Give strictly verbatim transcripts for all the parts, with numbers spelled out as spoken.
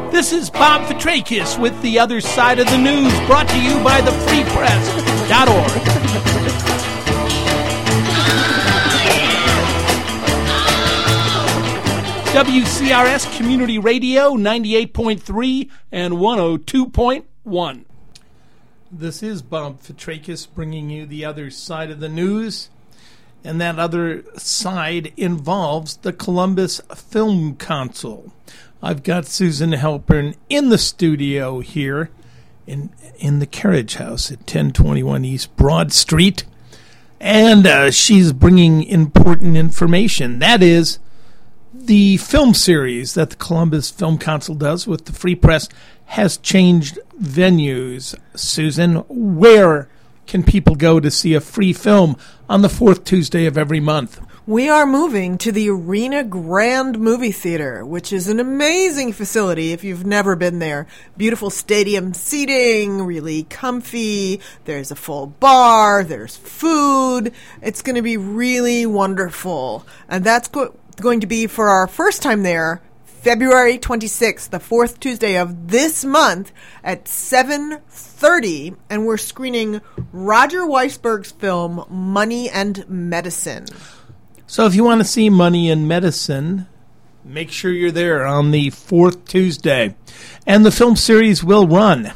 This is Bob Petrakis with The Other Side of the News, brought to you by the free press dot org. W C R S Community Radio, ninety-eight point three and one oh two point one. This is Bob Petrakis bringing you The Other Side of the News. And that other side involves the Columbus Film Council. I've got Susan Halpern in the studio here in in the Carriage House at ten twenty-one East Broad Street. And uh, she's bringing important information. That is the film series that the Columbus Film Council does with the Free Press has changed venues. Susan, where can people go to see a free film on the fourth Tuesday of every month? We are moving to the Arena Grand Movie Theater, which is an amazing facility if you've never been there. Beautiful stadium seating, really comfy. There's a full bar. There's food. It's going to be really wonderful. And that's go- going to be for our first time there, February twenty-sixth, the fourth Tuesday of this month at seven thirty, and we're screening Roger Weisberg's film Money and Medicine. So if you want to see Money and Medicine, make sure you're there on the fourth Tuesday. And the film series will run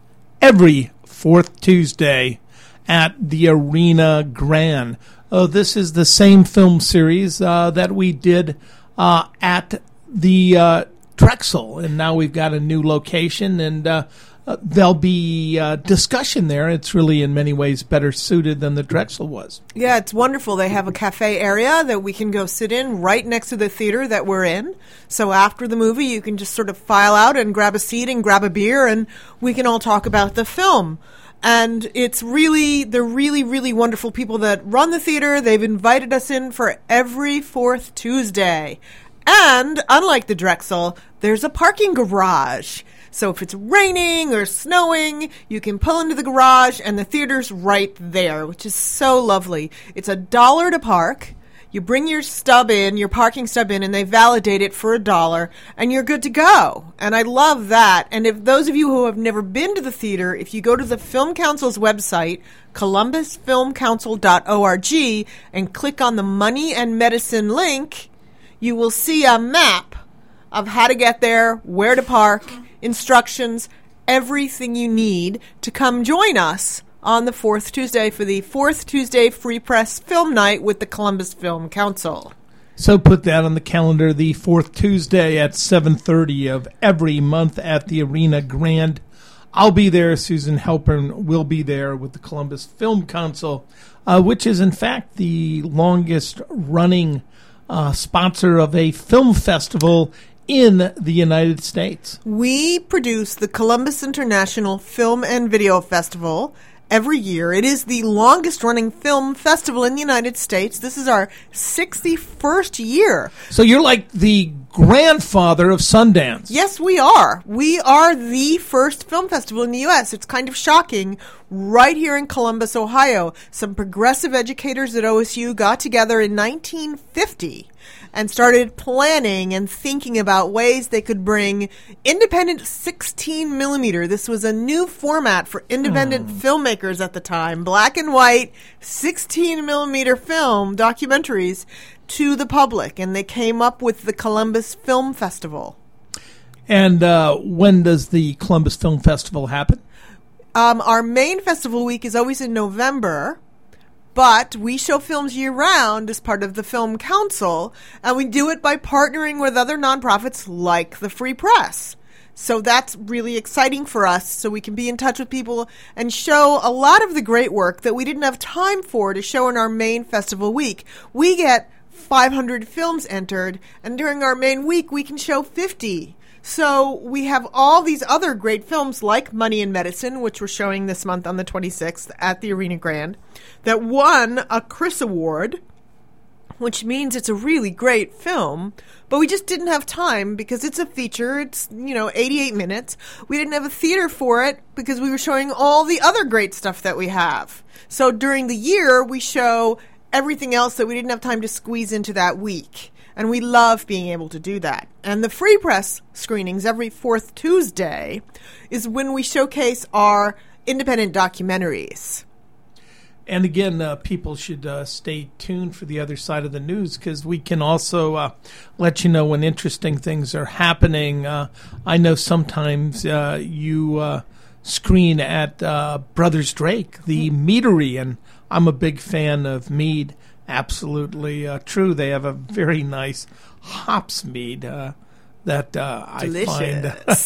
every fourth Tuesday at the Arena Grand. Oh, this is the same film series uh, that we did uh, at the uh, Drexel, and now we've got a new location, and uh, uh, there'll be uh, discussion there. It's really in many ways better suited than the Drexel was. Yeah, it's wonderful. They have a cafe area that we can go sit in right next to the theater that we're in. So after the movie, you can just sort of file out and grab a seat and grab a beer, and we can all talk about the film. And it's really, they're really, really wonderful people that run the theater. They've invited us in for every fourth Tuesday. And unlike the Drexel, there's a parking garage. So if it's raining or snowing, you can pull into the garage and the theater's right there, which is so lovely. It's a dollar to park. You bring your stub in, your parking stub in, and they validate it for a dollar, and you're good to go. And I love that. And if those of you who have never been to the theater, if you go to the Film Council's website, columbus film council dot org, and click on the Money and Medicine link, you will see a map of how to get there, where to park, instructions, everything you need to come join us on the fourth Tuesday for the fourth Tuesday Free Press Film Night with the Columbus Film Council. So put that on the calendar, the fourth Tuesday at seven thirty of every month at the Arena Grand. I'll be there. Susan Halpern will be there with the Columbus Film Council, uh, which is, in fact, the longest-running uh, sponsor of a film festival in the United States. We produce the Columbus International Film and Video Festival every year. It is the longest-running film festival in the United States. This is our sixty-first year. So you're like the grandfather of Sundance. Yes, we are. We are the first film festival in the U S. It's kind of shocking. Right here in Columbus, Ohio, some progressive educators at O S U got together in nineteen fifty and started planning and thinking about ways they could bring independent sixteen millimeter. This was a new format for independent mm. filmmakers at the time, black and white sixteen millimeter film documentaries to the public, and they came up with the Columbus Film Festival. And uh, when does the Columbus Film Festival happen? Um, our main festival week is always in November, but we show films year-round as part of the Film Council, and we do it by partnering with other nonprofits like the Free Press. So that's really exciting for us, so we can be in touch with people and show a lot of the great work that we didn't have time for to show in our main festival week. We get five hundred films entered, and during our main week, we can show fifty. So we have all these other great films like Money and Medicine, which we're showing this month on the twenty-sixth at the Arena Grand, that won a Chris Award, which means it's a really great film, but we just didn't have time because it's a feature. It's, you know, eighty-eight minutes. We didn't have a theater for it because we were showing all the other great stuff that we have. So during the year, we show everything else that we didn't have time to squeeze into that week. And we love being able to do that. And the Free Press screenings every fourth Tuesday is when we showcase our independent documentaries. And again, uh, people should uh, stay tuned for the other side of the news, because we can also uh, let you know when interesting things are happening. Uh, I know sometimes uh, you uh, screen at uh, Brothers Drake, the meadery, and I'm a big fan of mead. Absolutely uh, true. They have a very nice hops mead uh, that uh, I find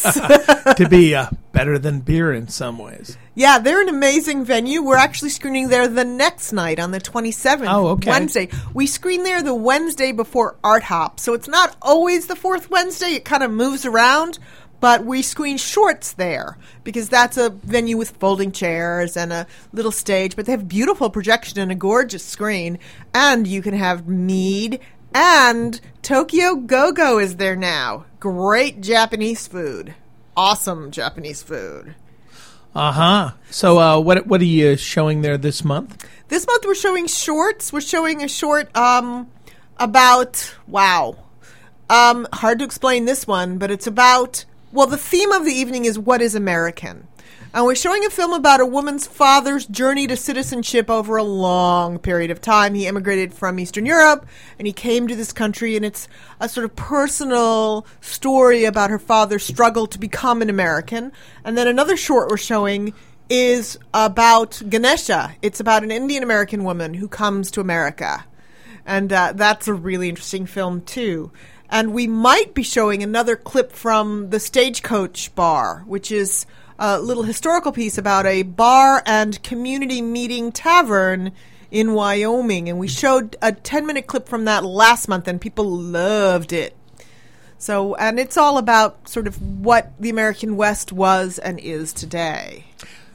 to be uh, better than beer in some ways. Yeah, they're an amazing venue. We're actually screening there the next night on the twenty-seventh, oh, okay. Wednesday. We screen there the Wednesday before Art Hop, so it's not always the fourth Wednesday. It kind of moves around, but we screen shorts there because that's a venue with folding chairs and a little stage, but they have beautiful projection and a gorgeous screen, and you can have mead, and Tokyo Go-Go is there now. Great Japanese food. Awesome Japanese food. Uh-huh. So uh, what what are you showing there this month? This month we're showing shorts. We're showing a short um, about, wow, um, hard to explain this one, but it's about, well, the theme of the evening is what is American. And we're showing a film about a woman's father's journey to citizenship over a long period of time. He immigrated from Eastern Europe, and he came to this country, and it's a sort of personal story about her father's struggle to become an American. And then another short we're showing is about Ganesha. It's about an Indian American woman who comes to America. And uh, that's a really interesting film, too. And we might be showing another clip from the Stagecoach Bar, which is a little historical piece about a bar and community meeting tavern in Wyoming. And we showed a ten-minute clip from that last month, and people loved it. So, and it's all about sort of what the American West was and is today.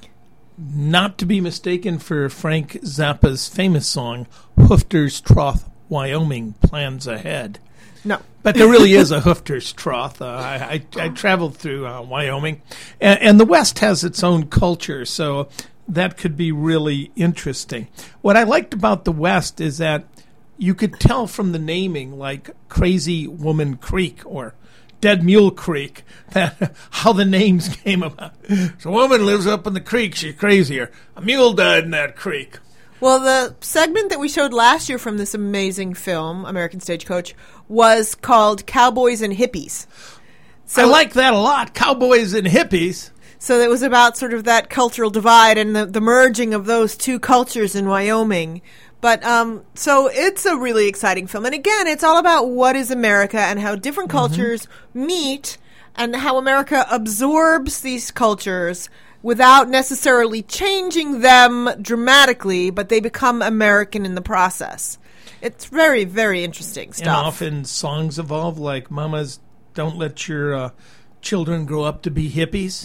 Not to be mistaken for Frank Zappa's famous song, Hoofter's Trough, Wyoming, Plans Ahead. No. But there really is a Hoofter's Trough. Uh, I, I, I traveled through uh, Wyoming, and, and the West has its own culture, so that could be really interesting. What I liked about the West is that you could tell from the naming, like Crazy Woman Creek or Dead Mule Creek, that how the names came about. So a woman lives up in the creek, she's crazier. A mule died in that creek. Well, the segment that we showed last year from this amazing film, American Stagecoach, was called Cowboys and Hippies. So, I like that a lot, Cowboys and Hippies. So it was about sort of that cultural divide and the, the merging of those two cultures in Wyoming. But um, so it's a really exciting film. And again, it's all about what is America and how different cultures mm-hmm. meet and how America absorbs these cultures without necessarily changing them dramatically, but they become American in the process. It's very, very interesting stuff. And often songs evolve, like Mamas, Don't Let Your uh, Children Grow Up to Be Hippies.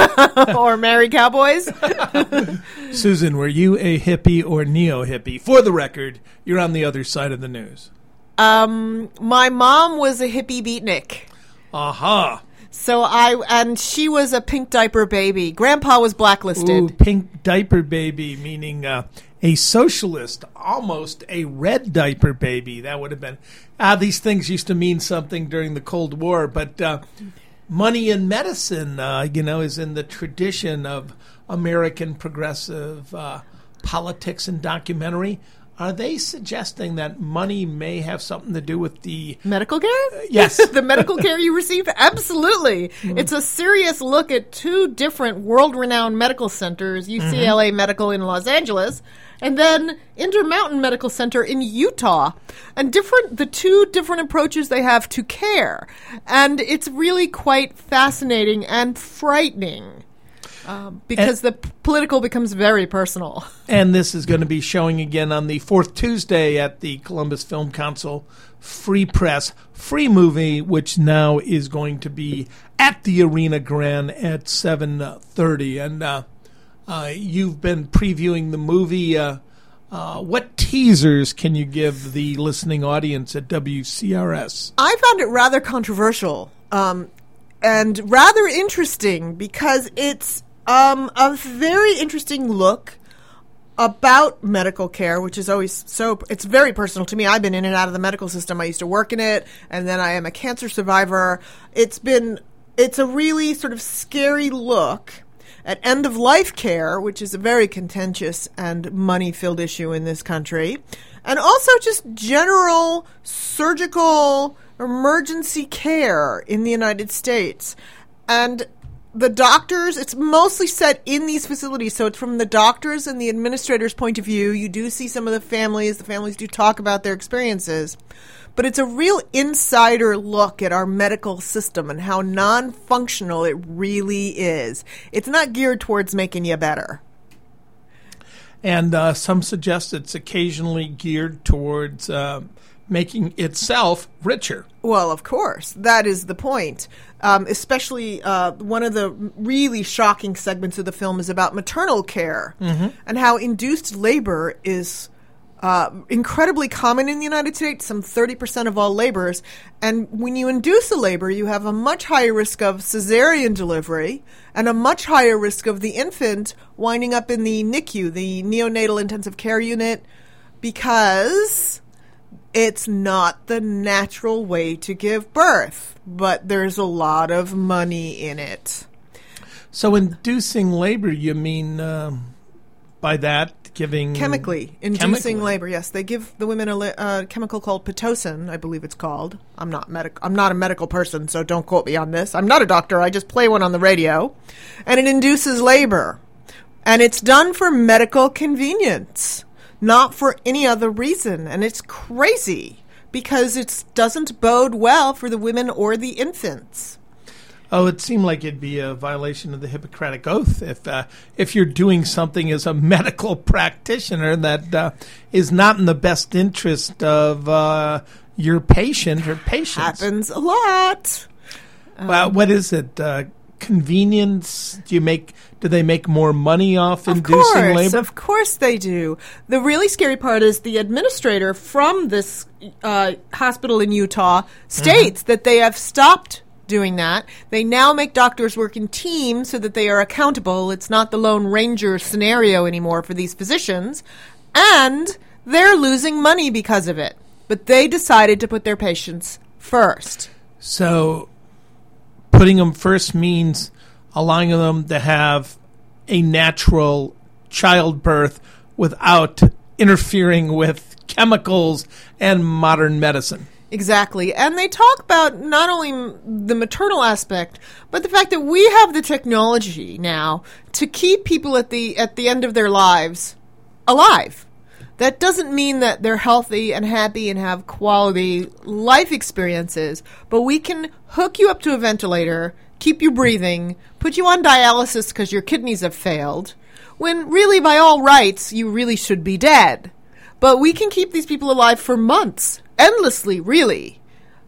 Or marry cowboys. Susan, were you a hippie or neo-hippie? For the record, you're on the other side of the news. Um, my mom was a hippie beatnik. Aha. So I, and she was a pink diaper baby. Grandpa was blacklisted. Ooh, pink diaper baby, meaning uh, a socialist, almost a red diaper baby. That would have been, ah, these things used to mean something during the Cold War, but uh, money in medicine, uh, you know, is in the tradition of American progressive uh, politics and documentary. Are they suggesting that money may have something to do with the... medical care? Uh, yes. The medical care you receive? Absolutely. Mm-hmm. It's a serious look at two different world-renowned medical centers, U C L A mm-hmm. Medical in Los Angeles, and then Intermountain Medical Center in Utah. And different, the two different approaches they have to care. And it's really quite fascinating and frightening. Um, because and, the p- political becomes very personal. And this is going to be showing again on the fourth Tuesday at the Columbus Film Council Free Press Free Movie, which now is going to be at the Arena Grand at seven thirty. And uh, uh, you've been previewing the movie. Uh, uh, what teasers can you give the listening audience at W C R S? I found it rather controversial um, and rather interesting because it's Um, a very interesting look about medical care, which is always so, it's very personal to me. I've been in and out of the medical system. I used to work in it, and then I am a cancer survivor. It's been, it's a really sort of scary look at end-of-life care, which is a very contentious and money-filled issue in this country, and also just general surgical emergency care in the United States. And the doctors, it's mostly set in these facilities, so it's from the doctors and the administrators' point of view. You do see some of the families. The families do talk about their experiences. But it's a real insider look at our medical system and how non-functional it really is. It's not geared towards making you better. And uh, some suggest it's occasionally geared towards uh, making itself richer. Well, of course. That is the point. Um, especially uh, one of the really shocking segments of the film is about maternal care mm-hmm. and how induced labor is uh, incredibly common in the United States, some thirty percent of all labors. And when you induce a labor, you have a much higher risk of cesarean delivery and a much higher risk of the infant winding up in the N I C U, the neonatal intensive care unit, because it's not the natural way to give birth, but there's a lot of money in it. So inducing labor, you mean uh, by that giving... Chemically. Inducing chemically. labor, yes. They give the women a uh, chemical called Pitocin, I believe it's called. I'm not medic- I'm not a medical person, so don't quote me on this. I'm not a doctor. I just play one on the radio. And it induces labor. And it's done for medical convenience, not for any other reason. And it's crazy because it doesn't bode well for the women or the infants. Oh, it seemed like it'd be a violation of the Hippocratic Oath if uh, if you're doing something as a medical practitioner that uh, is not in the best interest of uh, your patient or patients. Happens a lot. Well, um, what is it? Uh, convenience? Do you make? Do they make more money off of inducing course, labor? Of course they do. The really scary part is the administrator from this uh, hospital in Utah states mm-hmm. that they have stopped doing that. They now make doctors work in teams so that they are accountable. It's not the Lone Ranger scenario anymore for these physicians. And they're losing money because of it. But they decided to put their patients first. So putting them first means allowing them to have a natural childbirth without interfering with chemicals and modern medicine. Exactly. And they talk about not only the maternal aspect, but the fact that we have the technology now to keep people at the at the end of their lives alive. That doesn't mean that they're healthy and happy and have quality life experiences, but we can hook you up to a ventilator, keep you breathing, put you on dialysis because your kidneys have failed, when really, by all rights, you really should be dead. But we can keep these people alive for months. Endlessly, really.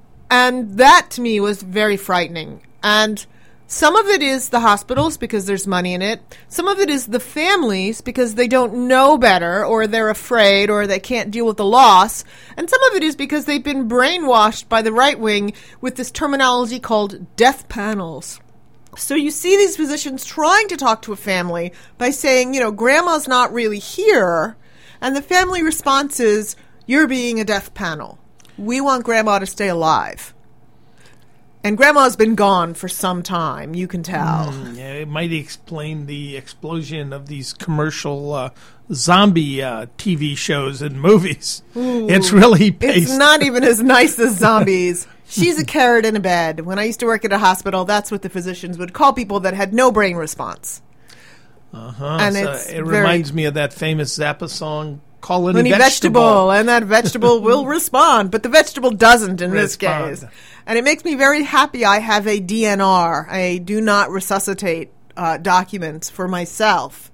And that, to me, was very frightening. And some of it is the hospitals, because there's money in it. Some of it is the families, because they don't know better, or they're afraid, or they can't deal with the loss. And some of it is because they've been brainwashed by the right wing with this terminology called death panels. So you see these physicians trying to talk to a family by saying, you know, grandma's not really here. And the family response is, you're being a death panel. We want grandma to stay alive. And grandma's been gone for some time, you can tell. Mm, yeah, it might explain the explosion of these commercial uh, zombie uh, T V shows and movies. Ooh, it's really based. It's not even as nice as zombies. She's a carrot in a bed. When I used to work at a hospital, that's what the physicians would call people that had no brain response. Uh-huh. And so it's it very, reminds me of that famous Zappa song, Call Any, any vegetable. vegetable. And that vegetable will respond. But the vegetable doesn't in respond. This case. And it makes me very happy I have a D N R, a do not resuscitate uh, document for myself.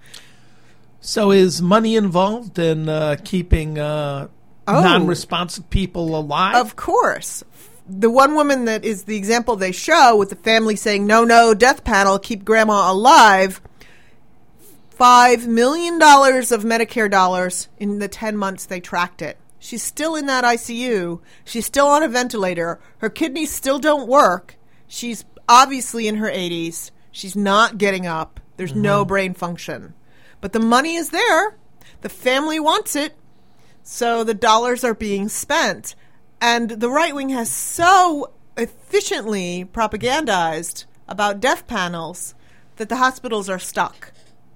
So is money involved in uh, keeping uh, oh, non-responsive people alive? Of course. The one woman that is the example they show with the family saying, no, no, death panel, keep grandma alive, five million dollars of Medicare dollars in the ten months they tracked it. She's still in that I C U. She's still on a ventilator. Her kidneys still don't work. She's obviously in her eighties. She's not getting up. There's mm-hmm. no brain function. But the money is there. The family wants it, so the dollars are being spent. And the right wing has so efficiently propagandized about death panels that the hospitals are stuck.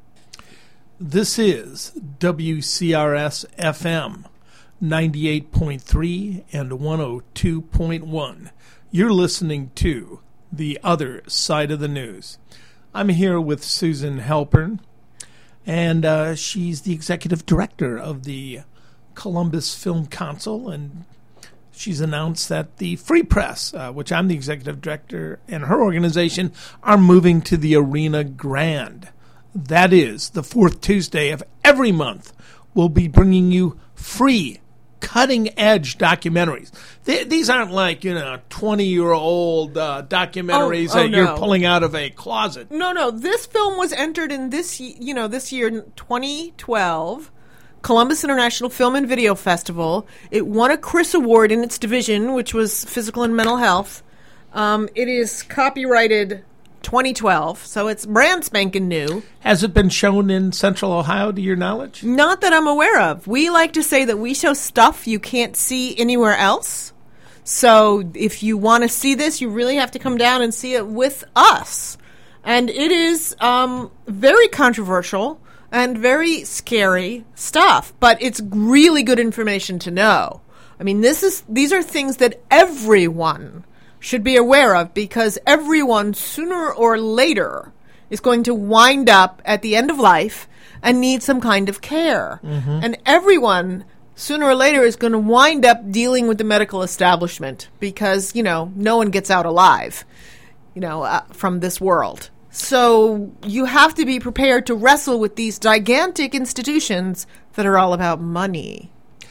This is W C R S F M ninety-eight point three and one oh two point one. You're listening to The Other Side of the News. I'm here with Susan Halpern, and uh, she's the executive director of the Columbus Film Council, and she's announced that the Free Press, uh, which I'm the executive director, and her organization are moving to the Arena Grande. That is, the fourth Tuesday of every month, we'll be bringing you free, cutting-edge documentaries. They, these aren't like, you know, twenty-year-old uh, documentaries oh, oh, that no. you're pulling out of a closet. No, no. This film was entered in this, you know, this year, twenty twelve, Columbus International Film and Video Festival. It won a Chris Award in its division, which was physical and mental health. Um, it is copyrighted twenty twelve, so it's brand spanking new. Has it been shown in Central Ohio, to your knowledge? Not that I'm aware of. We like to say that we show stuff you can't see anywhere else. So if you want to see this, you really have to come down and see it with us. And it is um, very controversial and very scary stuff, but it's really good information to know. I mean, this is these are things that everyone should be aware of, because everyone, sooner or later, is going to wind up at the end of life and need some kind of care. Mm-hmm. And everyone, sooner or later, is going to wind up dealing with the medical establishment because, you know, no one gets out alive, you know, uh, from this world. So you have to be prepared to wrestle with these gigantic institutions that are all about money.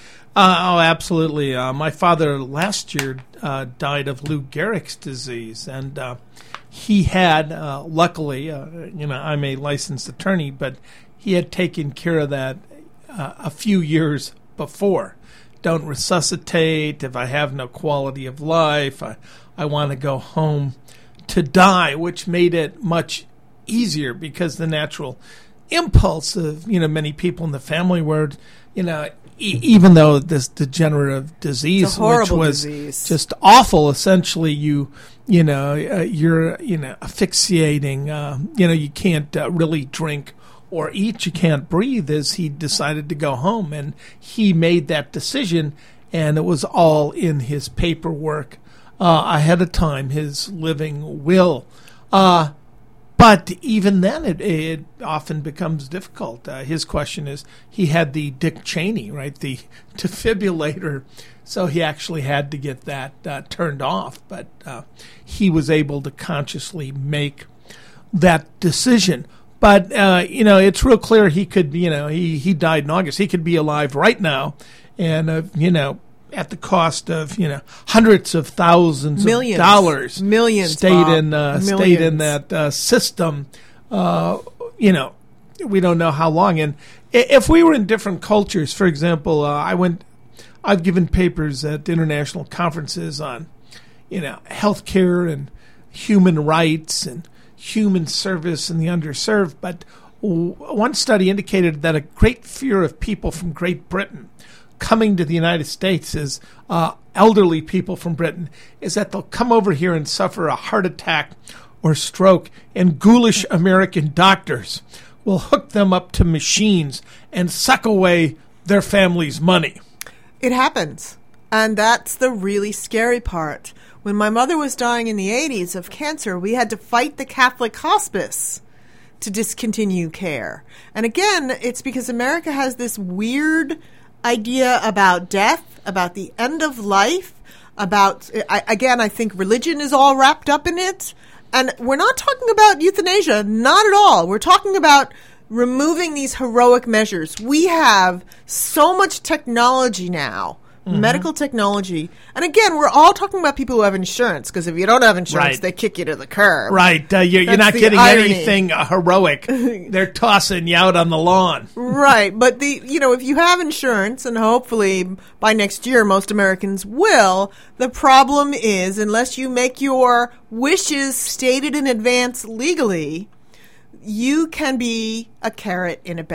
Uh, oh, absolutely. Uh, my father last year uh, died of Lou Gehrig's disease, and uh, he had, uh, luckily, uh, you know, I'm a licensed attorney, but he had taken care of that uh, a few years before. Don't resuscitate. If I have no quality of life, I, I want to go home to die, which made it much easier because the natural impulse of, you know, many people in the family were, you know, E- even though this degenerative disease, which was disease. just awful, essentially you, you know, uh, you're, you know, asphyxiating, uh, you know, you can't uh, really drink or eat, you can't breathe, as he decided to go home. And he made that decision, and it was all in his paperwork uh, ahead of time, his living will. Uh, But even then, it, it often becomes difficult. Uh, his question is, he had the Dick Cheney, right, the defibrillator, so he actually had to get that uh, turned off. But uh, he was able to consciously make that decision. But, uh, you know, it's real clear he could, you know, he, he died in August. He could be alive right now and, uh, you know, at the cost of, you know, hundreds of thousands Millions. of dollars. Millions, Stayed Bob. in, uh, Millions. stayed in that uh, system, uh, you know, we don't know how long. And if we were in different cultures, for example, uh, I went, I've given papers at international conferences on, you know, healthcare and human rights and human service and the underserved. But w- one study indicated that a great fear of people from Great Britain coming to the United States is uh, elderly people from Britain is that they'll come over here and suffer a heart attack or stroke, and ghoulish American doctors will hook them up to machines and suck away their family's money. It happens. And that's the really scary part. When my mother was dying in the eighties of cancer, we had to fight the Catholic hospice to discontinue care. And again, it's because America has this weird idea about death, about the end of life, about, I, again, I think religion is all wrapped up in it. And we're not talking about euthanasia, not at all. We're talking about removing these heroic measures. We have so much technology now, mm-hmm. medical technology. And again, we're all talking about people who have insurance, because if you don't have insurance, Right. they kick you to the curb. Right. Uh, you're, you're That's not the getting irony. anything uh, heroic. They're tossing you out on the lawn. Right, but the you know, if you have insurance, and hopefully by next year most Americans will, the problem is, unless you make your wishes stated in advance legally, you can be a carrot in a bed.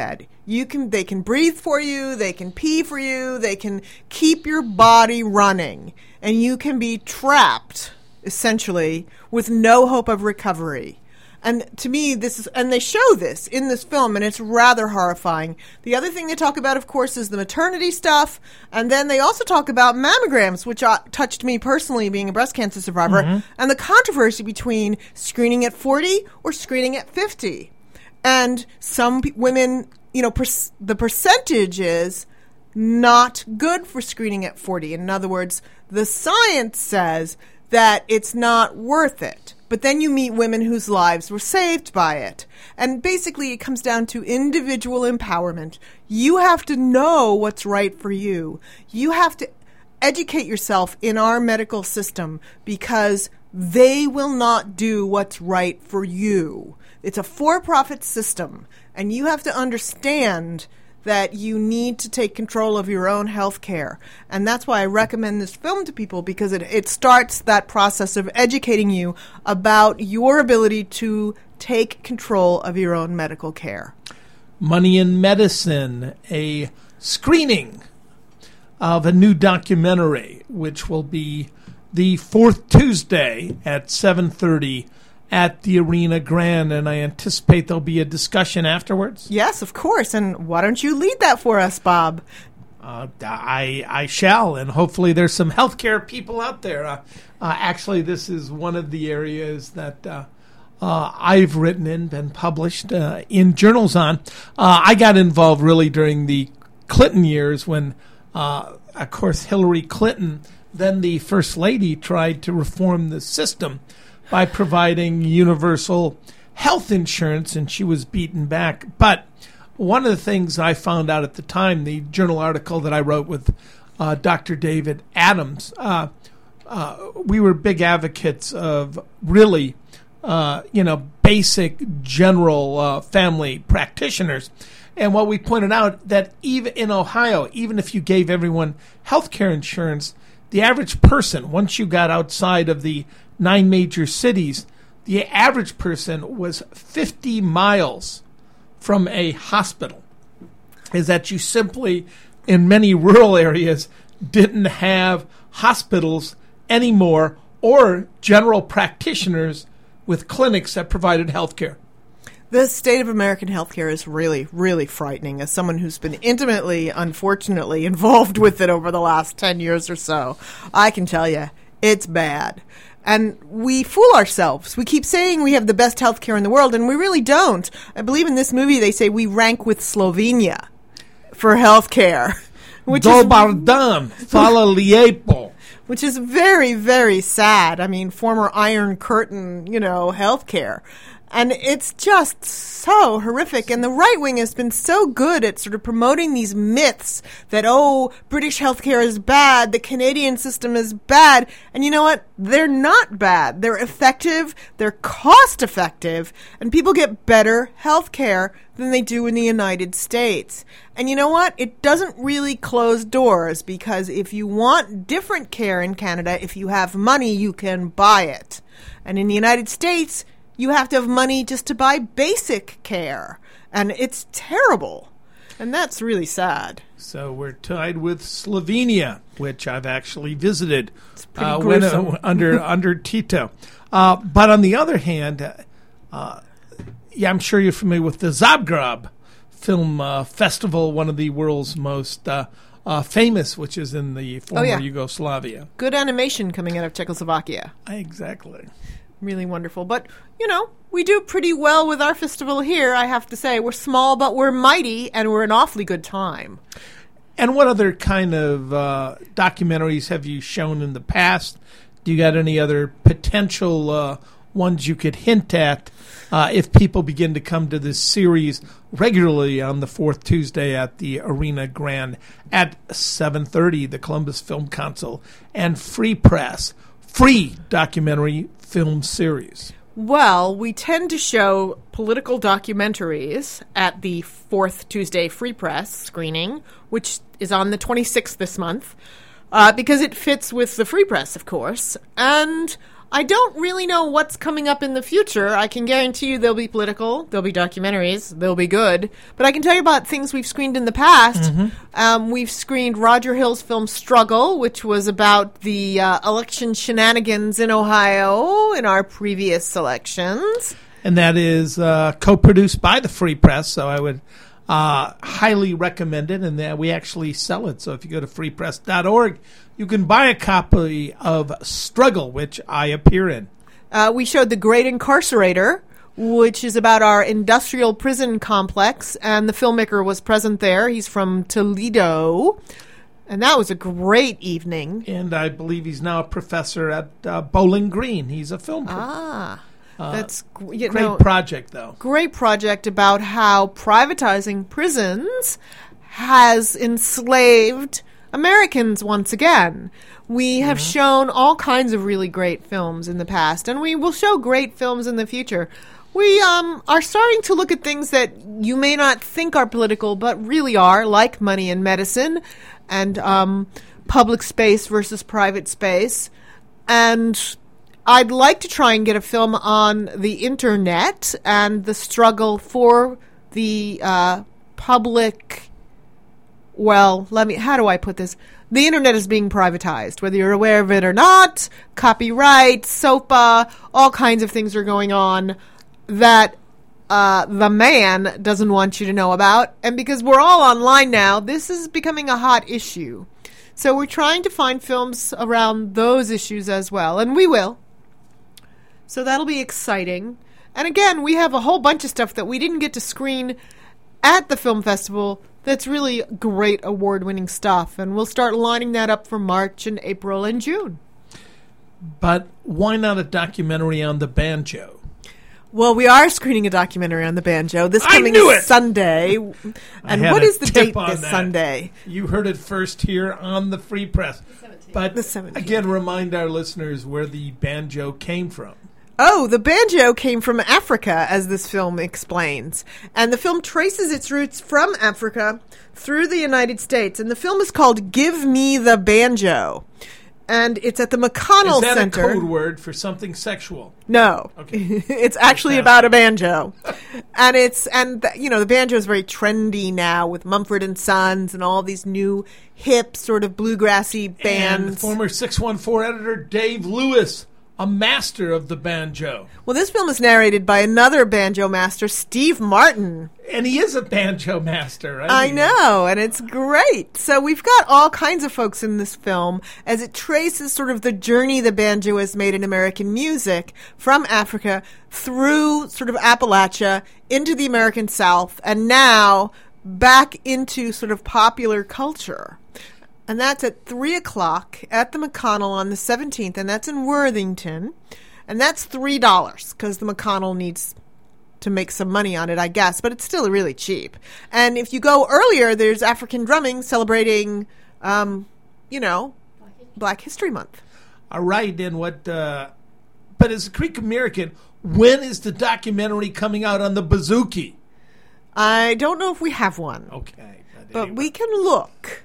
You can, they can breathe for you, they can pee for you, they can keep your body running, and you can be trapped, essentially, with no hope of recovery. And to me, this is, and they show this in this film, and it's rather horrifying. The other thing they talk about, of course, is the maternity stuff. And then they also talk about mammograms, which uh, touched me personally, being a breast cancer survivor, mm-hmm. and the controversy between screening at forty or screening at fifty. And some p- women, you know, per- the percentage is not good for screening at forty. In other words, the science says that it's not worth it. But then you meet women whose lives were saved by it. And basically it comes down to individual empowerment. You have to know what's right for you. You have to educate yourself in our medical system because they will not do what's right for you. It's a for-profit system, and you have to understand that you need to take control of your own health care. And that's why I recommend this film to people, because it, it starts that process of educating you about your ability to take control of your own medical care. Money in Medicine, a screening of a new documentary, which will be the fourth Tuesday at seven thirty at the Arena Grande, and I anticipate there'll be a discussion afterwards. Yes, of course. And why don't you lead that for us, Bob? Uh, I I shall, and hopefully there's some healthcare people out there. Uh, uh, actually, this is one of the areas that uh, uh, I've written in, been published uh, in journals on. Uh, I got involved really during the Clinton years when, uh, of course, Hillary Clinton, then the First Lady, tried to reform the system by providing universal health insurance, and she was beaten back. But one of the things I found out at the time, the journal article that I wrote with uh, Doctor David Adams, uh, uh, we were big advocates of really, uh, you know, basic general uh, family practitioners. And what we pointed out, that even in Ohio, even if you gave everyone health care insurance, the average person, once you got outside of the nine major cities, the average person was fifty miles from a hospital. Is that you simply, in many rural areas, didn't have hospitals anymore or general practitioners with clinics that provided health care. The state of American healthcare is really, really frightening. As someone who's been intimately, unfortunately, involved with it over the last ten years or so, I can tell you, it's bad. And we fool ourselves. We keep saying we have the best healthcare in the world, and we really don't. I believe in this movie they say we rank with Slovenia for healthcare. Dobar dan, hvala lijepo. Which is very, very sad. I mean, former Iron Curtain, you know, healthcare. And it's just so horrific. And the right wing has been so good at sort of promoting these myths that, oh, British healthcare is bad, the Canadian system is bad. And you know what? They're not bad. They're effective, they're cost effective, and people get better healthcare than they do in the United States. And you know what? It doesn't really close doors, because if you want different care in Canada, if you have money, you can buy it. And in the United States, you have to have money just to buy basic care. And it's terrible. And that's really sad. So we're tied with Slovenia, which I've actually visited It's pretty uh, when, gruesome. uh, under under Tito. Uh, but on the other hand, uh, yeah, I'm sure you're familiar with the Zagreb Film uh, Festival, one of the world's most uh, uh, famous, which is in the former Oh, yeah. Yugoslavia. Good animation coming out of Czechoslovakia. Exactly. Really wonderful. But, you know, we do pretty well with our festival here, I have to say. We're small, but we're mighty, and we're an awfully good time. And what other kind of uh, documentaries have you shown in the past? Do you got any other potential uh, ones you could hint at uh, if people begin to come to this series regularly on the fourth Tuesday at the Arena Grande at seven thirty, the Columbus Film Council and Free Press, free documentary film series? Well, we tend to show political documentaries at the fourth Tuesday Free Press screening, which is on the twenty-sixth this month, uh, because it fits with the Free Press, of course. And I don't really know what's coming up in the future. I can guarantee you there'll be political, there'll be documentaries, they'll be good. But I can tell you about things we've screened in the past. Mm-hmm. Um, we've screened Roger Hill's film Struggle, which was about the uh, election shenanigans in Ohio in our previous selections. And that is uh, co-produced by the Free Press, so I would uh, highly recommend it. And that we actually sell it. So if you go to free press dot org, you can buy a copy of Struggle, which I appear in. Uh, we showed The Great Incarcerator, which is about our industrial prison complex, and the filmmaker was present there. He's from Toledo, and that was a great evening. And I believe he's now a professor at uh, Bowling Green. He's a film pro- Ah, uh, that's you great know, project, though. Great project about how privatizing prisons has enslaved Americans once again. We have mm-hmm. shown all kinds of really great films in the past, and we will show great films in the future. We um, are starting to look at things that you may not think are political, but really are, like money and medicine, and um, public space versus private space. And I'd like to try and get a film on the internet and the struggle for the uh, public... Well, let me, how do I put this? The internet is being privatized, whether you're aware of it or not. Copyright, SOPA, all kinds of things are going on that uh, the man doesn't want you to know about. And because we're all online now, this is becoming a hot issue. So we're trying to find films around those issues as well, and we will. So that'll be exciting. And again, we have a whole bunch of stuff that we didn't get to screen at the film festival. That's really great award-winning stuff, and we'll start lining that up for March and April and June. But why not a documentary on the banjo? Well, we are screening a documentary on the banjo this I coming knew it! Sunday. And what is the date this that. Sunday? You heard it first here on the Free Press. But the seventeenth. Again, remind our listeners where the banjo came from. Oh, the banjo came from Africa, as this film explains. And the film traces its roots from Africa through the United States. And the film is called Give Me the Banjo. And it's at the McConnell Is that Center. a code word for something sexual? No. Okay. It's actually about a banjo. and it's, and you know, the banjo is very trendy now with Mumford and Sons and all these new hip sort of bluegrassy bands. And former six one four editor Dave Lewis, a master of the banjo. Well, this film is narrated by another banjo master, Steve Martin. And he is a banjo master, right? I know, and it's great. So we've got all kinds of folks in this film as it traces sort of the journey the banjo has made in American music from Africa through sort of Appalachia into the American South and now back into sort of popular culture. And that's at three o'clock at the McConnell on the seventeenth, and that's in Worthington. And that's three dollars because the McConnell needs to make some money on it, I guess, but it's still really cheap. And if you go earlier, there's African drumming celebrating, um, you know, Black History Month. All right, and what, uh, but as a Creek American, when is the documentary coming out on the bouzouki? I don't know if we have one. Okay. But, but anyway. we can look.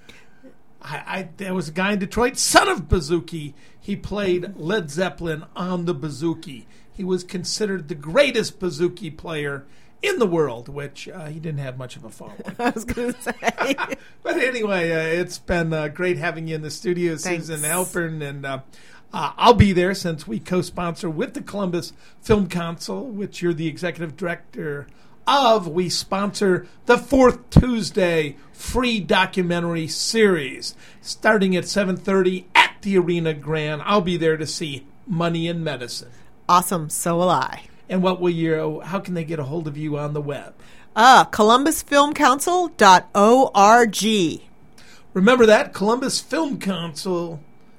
I, I there was a guy in Detroit, son of bouzouki. He played Led Zeppelin on the bouzouki. He was considered the greatest bouzouki player in the world, which uh, he didn't have much of a following. I was going to say. But anyway, uh, it's been uh, great having you in the studio, Thanks. Susan Halpern, and uh, uh, I'll be there since we co-sponsor with the Columbus Film Council, which you're the executive director of. We sponsor the Fourth Tuesday free documentary series starting at seven thirty at the Arena Grand. I'll be there to see Money and Medicine. Awesome. So will I. And what will you? How can they get a hold of you on the web? Uh, columbus film council dot org. Remember that, columbus film council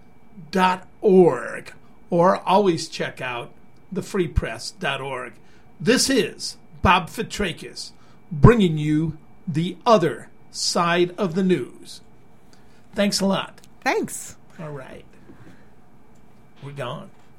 dot org. Or always check out the free press dot org. This is Bob Fitrakis bringing you the other side of the news. Thanks a lot. Thanks. All right. We're gone.